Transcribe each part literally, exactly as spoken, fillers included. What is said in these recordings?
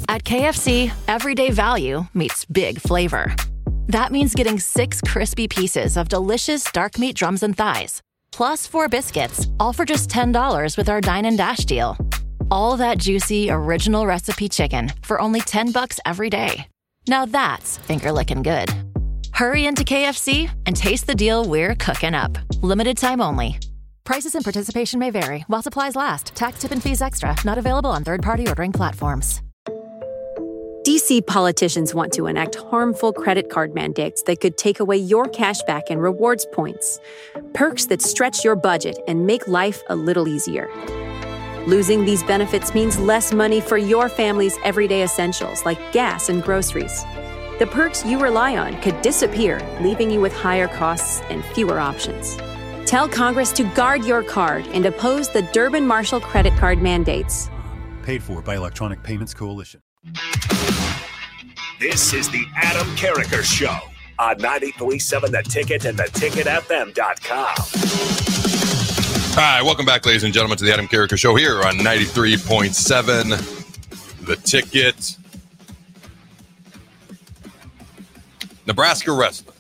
At K F C, everyday value meets big flavor. That means getting six crispy pieces of delicious dark meat drums and thighs, plus four biscuits, all for just ten dollars with our Dine and Dash deal. All that juicy, original recipe chicken for only ten bucks every day. Now that's finger-licking good. Hurry into K F C and taste the deal we're cooking up. Limited time only. Prices and participation may vary while supplies last. Tax, tip, and fees extra. Not available on third-party ordering platforms. D C politicians want to enact harmful credit card mandates that could take away your cash back and rewards points. Perks that stretch your budget and make life a little easier. Losing these benefits means less money for your family's everyday essentials like gas and groceries. The perks you rely on could disappear, leaving you with higher costs and fewer options. Tell Congress to guard your card and oppose the Durbin-Marshall credit card mandates. Paid for by Electronic Payments Coalition. This is the Adam Carriker Show on ninety-three point seven The Ticket and the ticket f m dot com. Hi, welcome back, ladies and gentlemen, to the Adam Carriker Show here on ninety-three point seven The Ticket. Nebraska wrestling.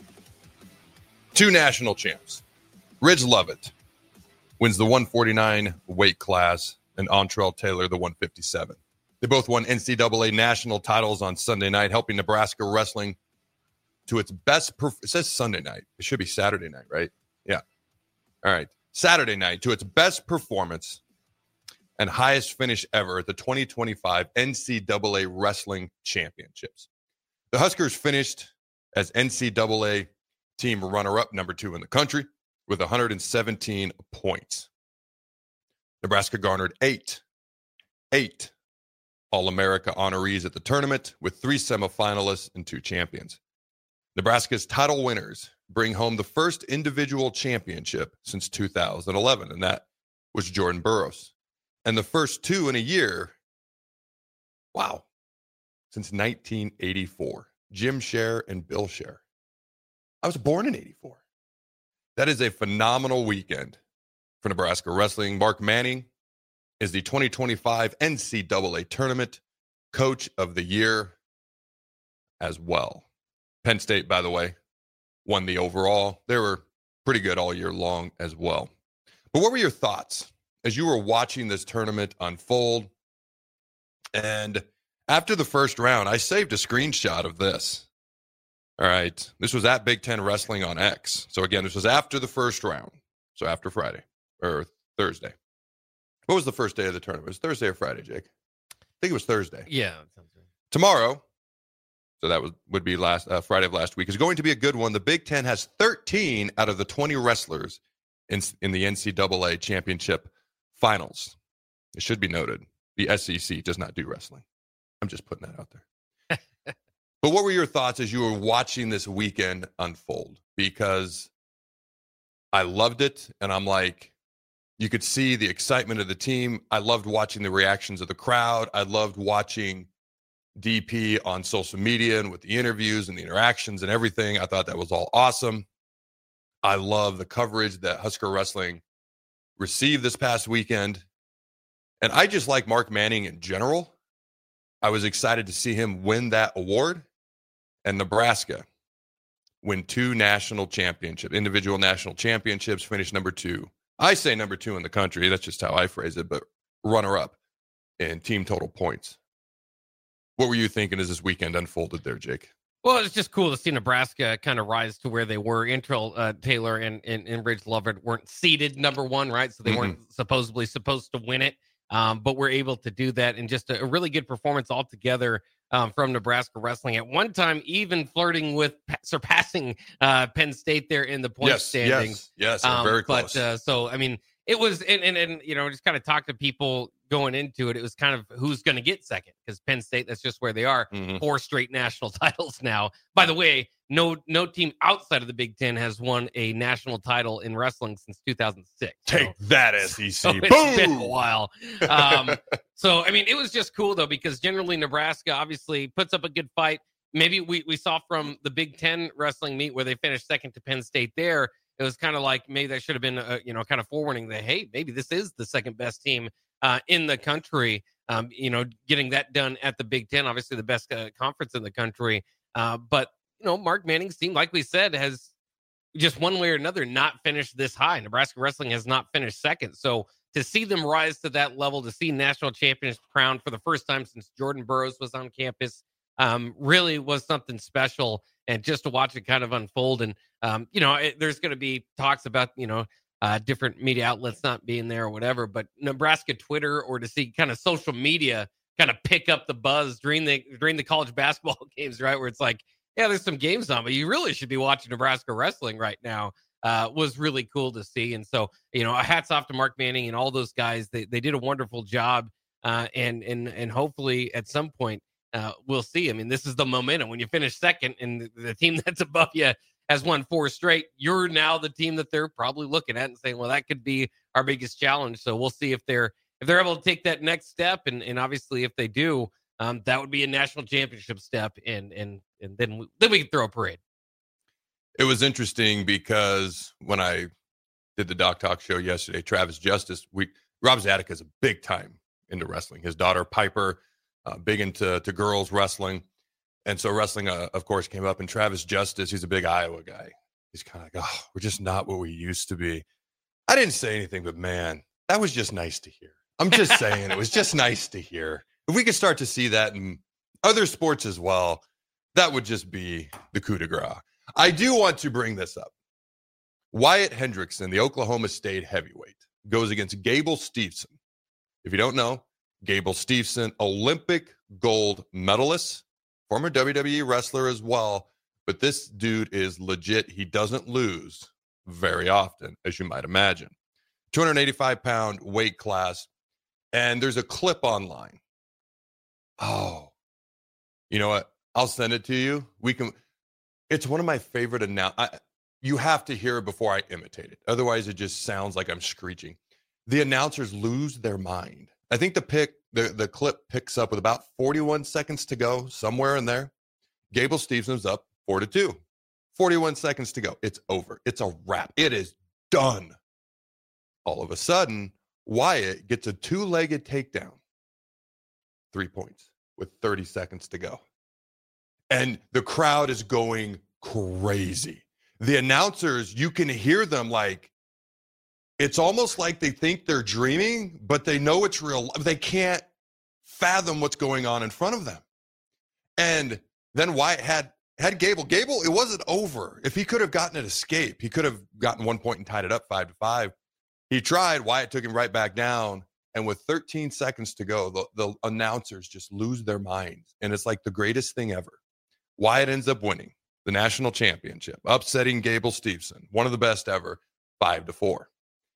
Two national champs. Ridge Lovett wins the one forty-nine weight class and Antrell Taylor the one fifty-seven. They both won N C double A national titles on Sunday night, helping Nebraska wrestling to its best. Perf- it says Sunday night. It should be Saturday night, right? Yeah. All right. Saturday night to its best performance and highest finish ever at the twenty twenty-five N C double A Wrestling Championships. The Huskers finished as N C double A team runner-up, number two in the country, with one hundred seventeen points. Nebraska garnered eight, eight All-America honorees at the tournament, with three semifinalists and two champions. Nebraska's title winners bring home the first individual championship since two thousand eleven, and that was Jordan Burroughs. And the first two in a year, wow, since nineteen eighty-four. Jim Scher and Bill Scher. I was born in eighty-four. That is a phenomenal weekend for Nebraska wrestling. Mark Manning is the twenty twenty-five N C double A Tournament Coach of the Year as well. Penn State, by the way, won the overall. They were pretty good all year long as well. But what were your thoughts as you were watching this tournament unfold? And after the first round, I saved a screenshot of this. All right. This was at Big Ten Wrestling on X. So again, this was after the first round. So after Friday or Thursday. What was the first day of the tournament? It was Thursday or Friday, Jake? I think it was Thursday. Yeah. Tomorrow, so that was, would be last uh, Friday of last week, is going to be a good one. The Big Ten has thirteen out of the twenty wrestlers in, in the N C double A championship finals. It should be noted, the S E C does not do wrestling. I'm just putting that out there. But what were your thoughts as you were watching this weekend unfold? Because I loved it, and I'm like, you could see the excitement of the team. I loved watching the reactions of the crowd. I loved watching D P on social media and with the interviews and the interactions and everything. I thought that was all awesome. I love the coverage that Husker Wrestling received this past weekend. And I just like Mark Manning in general. I was excited to see him win that award. And Nebraska win two national championships, individual national championships, finish number two. I say number two in the country. That's just how I phrase it, but runner-up in team total points. What were you thinking as this weekend unfolded there, Jake? Well, it's just cool to see Nebraska kind of rise to where they were. Antrell uh, Taylor and, and, and Ridge Lovett weren't seeded number one, right? So they mm-hmm. weren't supposedly supposed to win it, um, but we're able to do that. And just a, a really good performance altogether um, from Nebraska wrestling. At one time, even flirting with pa- surpassing uh, Penn State there in the point yes, standings. Yes, yes, um, very but, close. Uh, so, I mean, it was, and, and, and you know, just kind of talk to people going into it. It was kind of who's going to get second, because Penn State, that's just where they are. Mm-hmm. Four straight national titles now. By the way, no no team outside of the Big Ten has won a national title in wrestling since two thousand six. Take so, that, S E C. So Boom! It's been a while. Um, so, I mean, it was just cool, though, because generally Nebraska obviously puts up a good fight. Maybe we, we saw from the Big Ten wrestling meet where they finished second to Penn State there. It was kind of like maybe that should have been, a, you know, kind of forewarning that, hey, maybe this is the second best team uh, in the country. um, you know, getting that done at the Big Ten, obviously the best uh, conference in the country. Uh, but, you know, Mark Manning's team, like we said, has just one way or another not finished this high. Nebraska wrestling has not finished second. So to see them rise to that level, to see national champions crowned for the first time since Jordan Burroughs was on campus, um, really was something special. And just to watch it kind of unfold. And, um, you know, it, there's going to be talks about, you know, uh, different media outlets not being there or whatever, but Nebraska Twitter, or to see kind of social media kind of pick up the buzz during the, during the college basketball games, right? Where it's like, yeah, there's some games on, but you really should be watching Nebraska wrestling right now, uh, was really cool to see. And so, you know, hats off to Mark Manning and all those guys. They they did a wonderful job. Uh, and, and, and hopefully at some point uh, we'll see. I mean, this is the momentum. When you finish second and the, the team that's above you has won four straight, you're now the team that they're probably looking at and saying, well, that could be our biggest challenge. So we'll see if they're, if they're able to take that next step. And, and obviously if they do, um, that would be a national championship step. And, and, and then, we, then we can throw a parade. It was interesting because when I did the Doc Talk show yesterday, Travis Justice, we, Rob Zadek is a big time into wrestling. His daughter, Piper, uh, big into to girls wrestling. And so wrestling, uh, of course, came up. And Travis Justice, he's a big Iowa guy. He's kind of like, oh, we're just not what we used to be. I didn't say anything, but man, that was just nice to hear. I'm just saying, it was just nice to hear. If we could start to see that in other sports as well, that would just be the coup de grace. I do want to bring this up. Wyatt Hendrickson, the Oklahoma State heavyweight, goes against Gable Steveson. If you don't know, Gable Steveson, Olympic gold medalist, former W W E wrestler as well, but this dude is legit. He doesn't lose very often, as you might imagine. two hundred eighty-five pound weight class, and there's a clip online. Oh, you know what? I'll send it to you. We can. It's one of my favorite announcements. You have to hear it before I imitate it. Otherwise, it just sounds like I'm screeching. The announcers lose their mind. I think the pick, the, the clip picks up with about forty-one seconds to go, somewhere in there. Gable Stevenson's up four to two. forty-one seconds to go. It's over. It's a wrap. It is done. All of a sudden, Wyatt gets a two-legged takedown. Three points with thirty seconds to go. And the crowd is going crazy. The announcers, you can hear them like, it's almost like they think they're dreaming, but they know it's real. They can't fathom what's going on in front of them. And then Wyatt had, had Gable. Gable, it wasn't over. If he could have gotten an escape, he could have gotten one point and tied it up five to five. He tried. Wyatt took him right back down. And with thirteen seconds to go, the, the announcers just lose their minds. And it's like the greatest thing ever. Wyatt ends up winning the national championship, upsetting Gable Steveson, one of the best ever, five to four.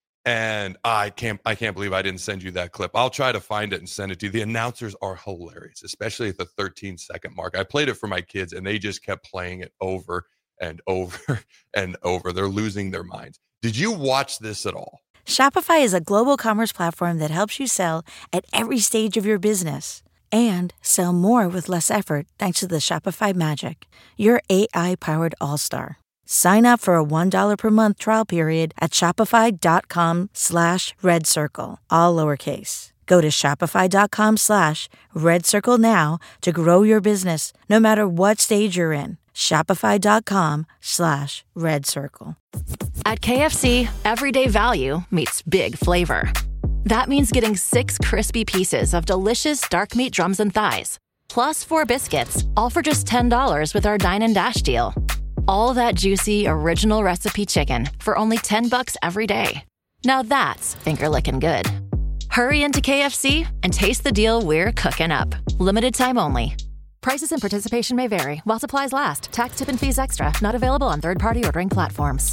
And I can't, I can't believe I didn't send you that clip. I'll try to find it and send it to you. The announcers are hilarious, especially at the thirteen second mark. I played it for my kids and they just kept playing it over and over and over. They're losing their minds. Did you watch this at all? Shopify is a global commerce platform that helps you sell at every stage of your business and sell more with less effort thanks to the Shopify Magic, your A I-powered all-star. Sign up for a one dollar per month trial period at shopify.com slash red circle, all lowercase. Go to shopify.com slash red circle now to grow your business no matter what stage you're in. Shopify.com slash red circle. At K F C, everyday value meets big flavor. That means getting six crispy pieces of delicious dark meat drums and thighs, plus four biscuits, all for just ten dollars with our Dine and Dash deal. All that juicy, original recipe chicken for only ten bucks every day. Now that's finger-licking good. Hurry into K F C and taste the deal we're cooking up. Limited time only. Prices and participation may vary while supplies last. Tax, tip, and fees extra. Not available on third-party ordering platforms.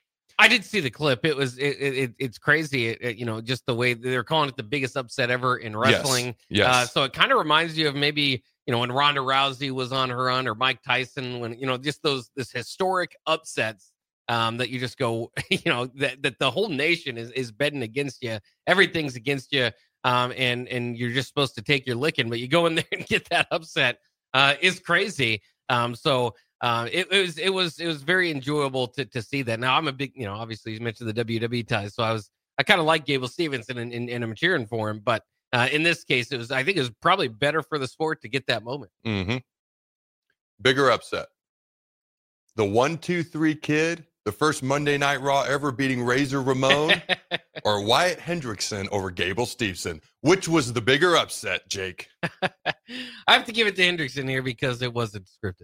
I did see the clip. It was it, it it's crazy. It, it, you know, just the way they're calling it the biggest upset ever in wrestling. Yes. Yes. Uh, so it kind of reminds you of maybe, you know, when Ronda Rousey was on her run, or Mike Tyson, when, you know, just those this historic upsets um, that you just go, you know, that, that the whole nation is is betting against you. Everything's against you, um, and and you're just supposed to take your licking, but you go in there and get that upset. Uh, is crazy. Um, so. Uh, it, it was it was it was very enjoyable to to see that. Now I'm a big, you know, obviously you mentioned the W W E ties, so I was I kind of like Gable Steveson and, and, and I'm cheering for him. But Uh, in this case, it was. I think it was probably better for the sport to get that moment. Mm-hmm. Bigger upset. The one, two, three kid, the first Monday Night Raw ever beating Razor Ramon, or Wyatt Hendrickson over Gable Steveson. Which was the bigger upset, Jake? I have to give it to Hendrickson here because it wasn't scripted.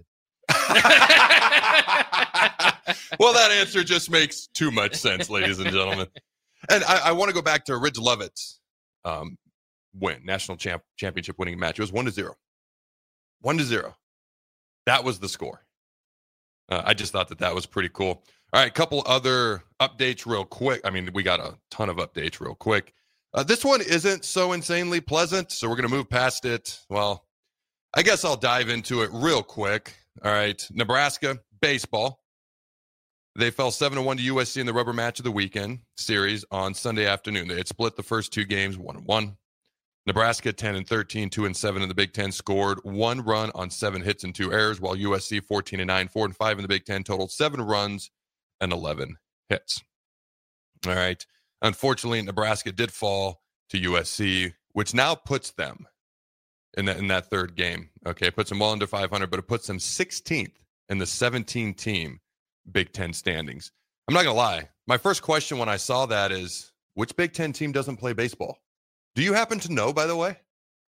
Well, that answer just makes too much sense, ladies and gentlemen. And I, I want to go back to Ridge Lovett's um, win, national champ, championship winning match. It was one to zero. One to zero. That was the score. Uh, I just thought that that was pretty cool. All right, a couple other updates real quick. I mean, we got a ton of updates real quick. Uh, this one isn't so insanely pleasant, so we're going to move past it. Well, I guess I'll dive into it real quick. All right, Nebraska baseball. They fell seven to one to U S C in the rubber match of the weekend series on Sunday afternoon. They had split the first two games one and one. Nebraska ten and thirteen, two and seven in the Big Ten, scored one run on seven hits and two errors, while U S C fourteen and nine, four and five in the Big Ten, totaled seven runs and eleven hits. All right. Unfortunately, Nebraska did fall to U S C, which now puts them in that in that third game. Okay, it puts them well under five hundred, but it puts them sixteenth in the seventeen-team Big Ten standings. I'm not gonna lie. My first question when I saw that is, which Big Ten team doesn't play baseball? Do you happen to know, by the way?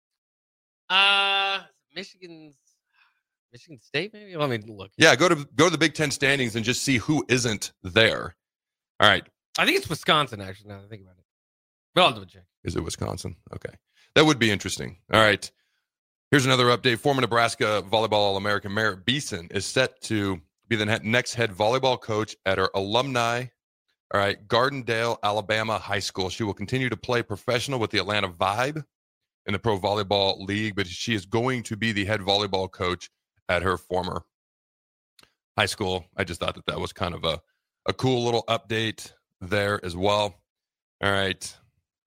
Uh, Michigan's Michigan State, maybe. Let me look. Yeah, go to go to the Big Ten standings and just see who isn't there. All right. I think it's Wisconsin, actually. Now that I think about it, but I'll double check. Is it Wisconsin? Okay, that would be interesting. All right. Here's another update. Former Nebraska volleyball All-American Merritt Beeson is set to be the next head volleyball coach at her alumni, all right, Gardendale, Alabama High School. She will continue to play professional with the Atlanta Vibe in the Pro Volleyball League, but she is going to be the head volleyball coach at her former high school. I just thought that that was kind of a, a cool little update there as well. All right.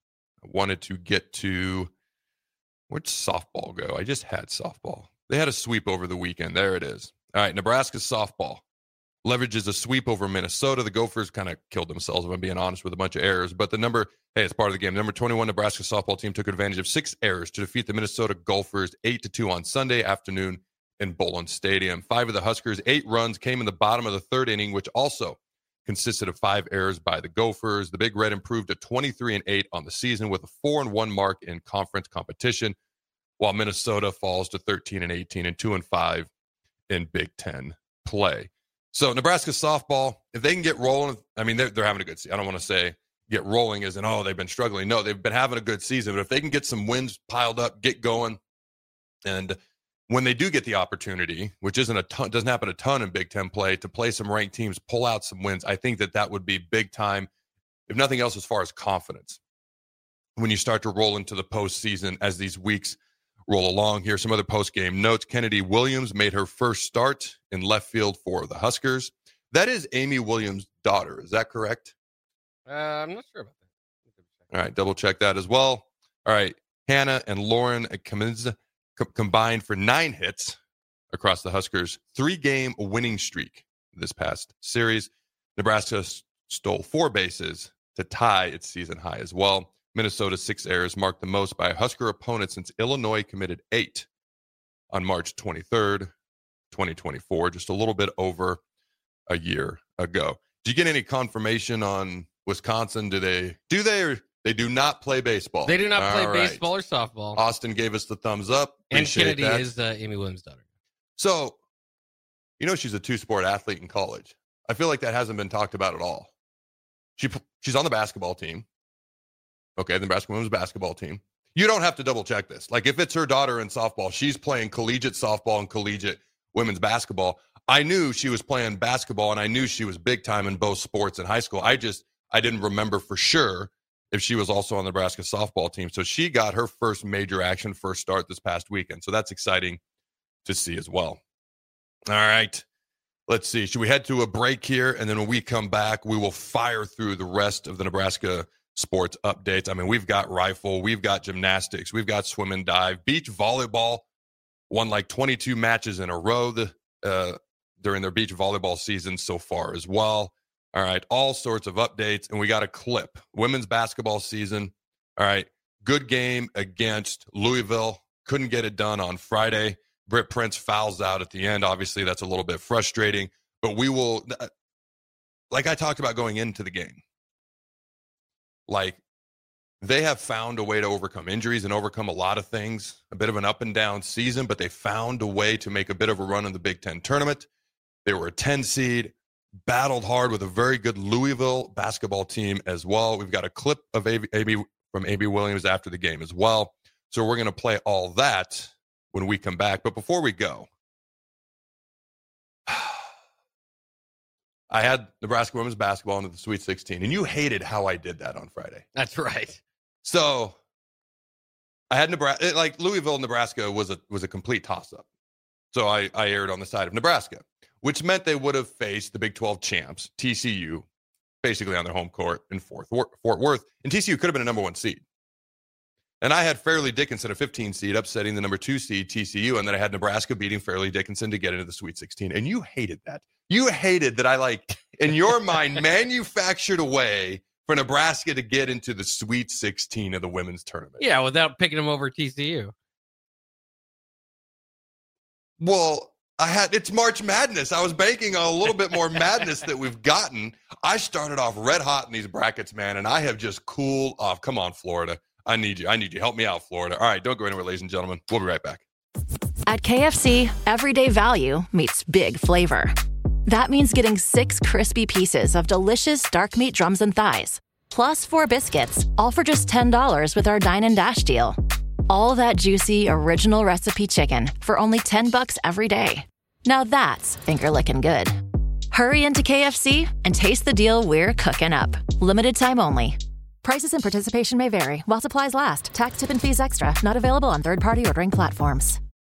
I wanted to get to, where'd softball go? I just had softball. They had a sweep over the weekend. There it is. All right, Nebraska softball leverages a sweep over Minnesota. The Gophers kind of killed themselves, if I'm being honest, with a bunch of errors. But the number, hey, it's part of the game. The number twenty-one Nebraska softball team took advantage of six errors to defeat the Minnesota Gophers eight to two on Sunday afternoon in Bowlin Stadium. Five of the Huskers' eight runs came in the bottom of the third inning, which also consisted of five errors by the Gophers. The Big Red improved to twenty-three and eight on the season with a four and one mark in conference competition, while Minnesota falls to thirteen and eighteen and two and five in Big Ten play. So Nebraska softball, if they can get rolling, I mean, they're, they're having a good season. I don't want to say get rolling as in, oh, they've been struggling. No, they've been having a good season. But if they can get some wins piled up, get going, and when they do get the opportunity, which isn't a ton, doesn't happen a ton in Big Ten play, to play some ranked teams, pull out some wins, I think that that would be big time, if nothing else, as far as confidence. When you start to roll into the postseason as these weeks roll along. Here, some other post-game notes. Kennedy Williams made her first start in left field for the Huskers. That is Amy Williams' daughter. Is that correct? Uh, I'm not sure about that. All right, double check that as well. All right, Hannah and Lauren Cummins co- combined for nine hits across the Huskers' three-game winning streak this past series. Nebraska s- stole four bases to tie its season high as well. Minnesota's six errors marked the most by a Husker opponent since Illinois committed eight on March twenty-third, twenty twenty-four, just a little bit over a year ago. Did you get any confirmation on Wisconsin? Do they do they or they do not play baseball? They do not All play right. baseball or softball. Austin gave us the thumbs up. And Appreciate Kennedy that. is uh, Amy Williams' daughter. So, you know, she's a two-sport athlete in college. I feel like that hasn't been talked about at all. She she's on the basketball team. Okay, the Nebraska women's basketball team. You don't have to double check this. Like, if it's her daughter in softball, she's playing collegiate softball and collegiate women's basketball. I knew she was playing basketball, and I knew she was big time in both sports in high school. I just, I didn't remember for sure if she was also on the Nebraska softball team. So she got her first major action, first start this past weekend. So that's exciting to see as well. All right. Let's see. Should we head to a break here? And then when we come back, we will fire through the rest of the Nebraska sports updates. I mean, we've got rifle, we've got gymnastics, we've got swim and dive. Beach volleyball won like twenty-two matches in a row the, uh, during their beach volleyball season so far as well. All right, all sorts of updates. And we got a clip. Women's basketball season. All right, good game against Louisville. Couldn't get it done on Friday. Britt Prince fouls out at the end. Obviously, that's a little bit frustrating. But we will, like I talked about going into the game, like they have found a way to overcome injuries and overcome a lot of things. A bit of an up and down season, but they found a way to make a bit of a run in the Big Ten tournament. They were a ten seed, battled hard with a very good Louisville basketball team as well. We've got a clip of A B, A B from A B Williams after the game as well. So we're going to play all that when we come back. But before we go, I had Nebraska women's basketball into the Sweet sixteen, and you hated how I did that on Friday. That's right. So I had Nebraska, like Louisville, Nebraska was a was a complete toss-up. So I, I erred on the side of Nebraska, which meant they would have faced the Big twelve champs, T C U, basically on their home court in Fort, Fort Worth. And T C U could have been a number one seed. And I had Fairleigh Dickinson, a fifteen seed, upsetting the number two seed, T C U. And then I had Nebraska beating Fairleigh Dickinson to get into the Sweet sixteen. And you hated that. You hated that I, like, in your mind, manufactured a way for Nebraska to get into the Sweet sixteen of the women's tournament. Yeah, without picking them over T C U. Well, I had it's March Madness. I was banking on a little bit more madness that we've gotten. I started off red hot in these brackets, man, and I have just cooled off. Come on, Florida. I need you. I need you. Help me out, Florida. All right, don't go anywhere, ladies and gentlemen. We'll be right back. At K F C, everyday value meets big flavor. That means getting six crispy pieces of delicious dark meat drums and thighs, plus four biscuits, all for just ten dollars with our Dine and Dash deal. All that juicy, original recipe chicken for only ten bucks every day. Now that's finger-licking good. Hurry into K F C and taste the deal we're cooking up. Limited time only. Prices and participation may vary while supplies last. Tax, tip, and fees extra. Not available on third-party ordering platforms.